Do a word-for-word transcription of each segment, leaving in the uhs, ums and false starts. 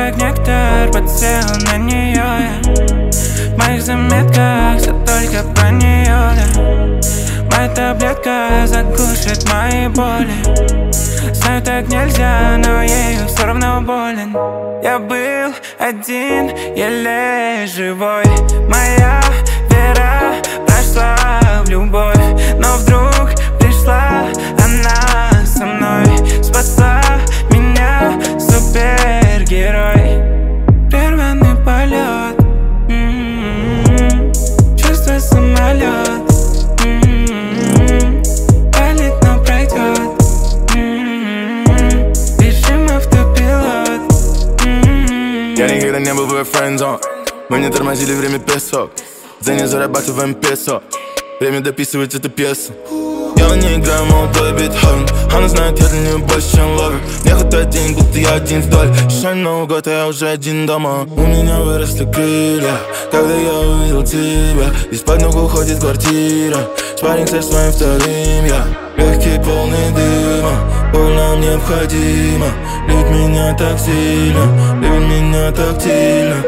как нектар, подсел на нее я. В моих заметках все только про нее, да. Моя таблетка заглушит мои боли. Знаю, так нельзя, но ею все равно болен. Я был один, еле живой. Моя вера прошла в любовь, но вдруг пришла она со мной. Спасла меня супергерой. Прерванный полет, м-м-м. Чувство самолет, м-м-м. Палит, но пройдет, м-м-м. Режим автопилот, м-м-м. Я никогда не был в френдзон. Мы не тормозили, время песок. За не зарабатываем песо. Время дописывать эту пьесу. Я не играю молодой Бетховен. Она знает, я для нее больше, чем ловер. Мне хватает денег, будто я один вдоль. Шань наугад, а я уже один дома. У меня выросли крылья, когда я увидел тебя. Из-под ног уходит квартира. Спарринг со своим вторым я. Легкий, полный дыма. Боль нам необходима. Любит меня так сильно, любит меня тактильно.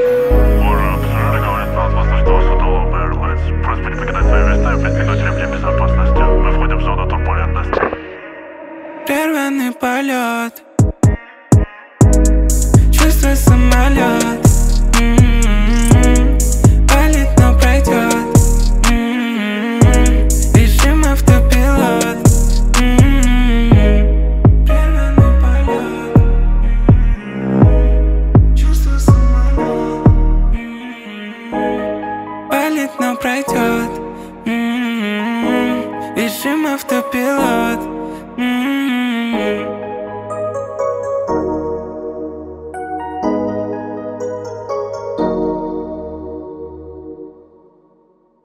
Прерванный полет, чувство самолет, м-м-м. Палит, но пройдет, м-м-м. Режим автопилот, м-м-м. Прерванный полет, м-м-м. Чувство самолет, м-м-м. Палит, но пройдет, м-м-м. Режим автопилот. Mm-hmm.